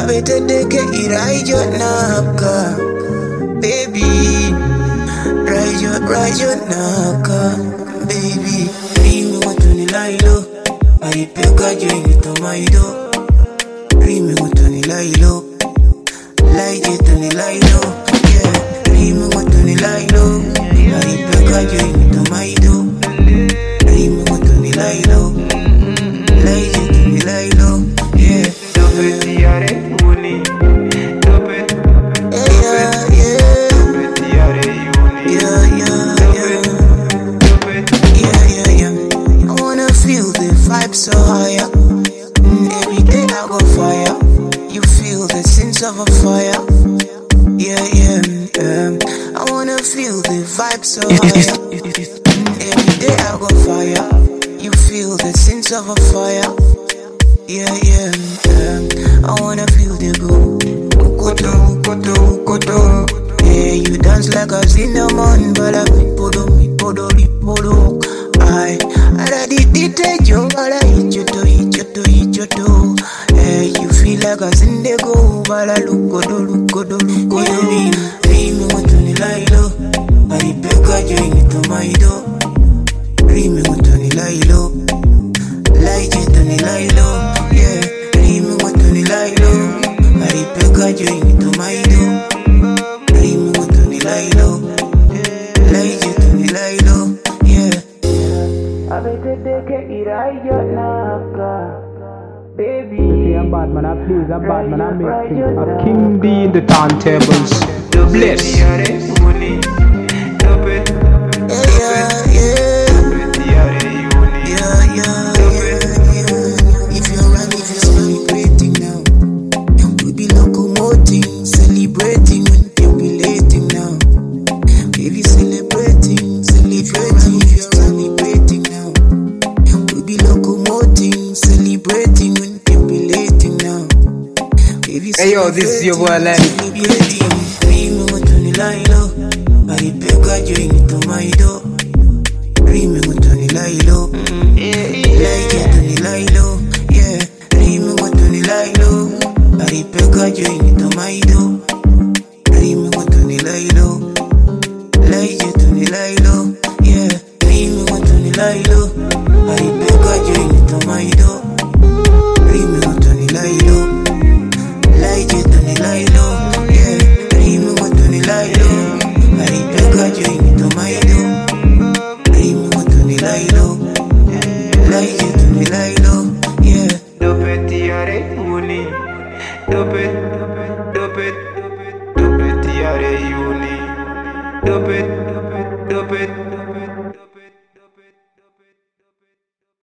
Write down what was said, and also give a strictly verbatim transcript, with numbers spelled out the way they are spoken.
abetedeke iraijo naka baby raijo raijo naka baby rimi watuni lailo aripeka joini tomaido rimi watuni lailo laije tuni lailo yeah rimi watuni lailo aripeka joini tomaido rimi watuni lailo laije tuni lailo yeah dope tiare uni dope yeah yeah dope tiare uni yeah yeah yeah dope yeah yeah yeah I wanna feel the vibe so higher. Mm, every day I go fire. You feel the sense of a fire. Yeah yeah um, I wanna feel the vibe so higher. Mm, every day I go fire. You feel the sense of a fire. Yeah, yeah, um, I wanna feel the go. Koto, koto, koto. Yeah, you dance like a cinnamon, but I podo, podo, podo. I, I did it, yo, but I eat you to eat you to eat you to. Yeah, you feel like a cindergo, but I look good, look good, look good. Yeah, me want to ni lailo. I pick a joint to my door. Me want to ni lailo. Laije to ni lailo. Yeah, rimi watuni lailo. Aripeka joini tomaido. Rimi watuni lailo. Laije tuni lailo. Yeah. Abetedeke iraijo naka. Baby. A bad man, I please, a bad man, I make things. A King D in the turntables. Bless. Yeah, yeah, yeah. Yeah, yeah, yeah. If you're right, if you're celebrating now, we'll be locomoting, celebrating, jubilating now. Baby, celebrating, celebrating, if you're celebrating now, we'll be locomoting, celebrating, jubilating now. Baby, hey yo, this is your boy Lenny. Celebrating, rimi watuni lailo, aripeka joini tomaido. Rimi watuni lailo, laije tuni lailo, yeah. Rimi watuni lailo, aripeka joini tomaido. Rimi watuni lailo, laije tuni lailo, yeah. Rimi watuni lailo, aripeka joini tomaido. Rimi watuni lailo, laije tuni lailo, yeah. Rimi watuni lailo, aripeka joini tomaido. Rimi watuni lailo, laije tuni lailo, yeah. dope tiare uni dope dope dope tiare uni dope dope dope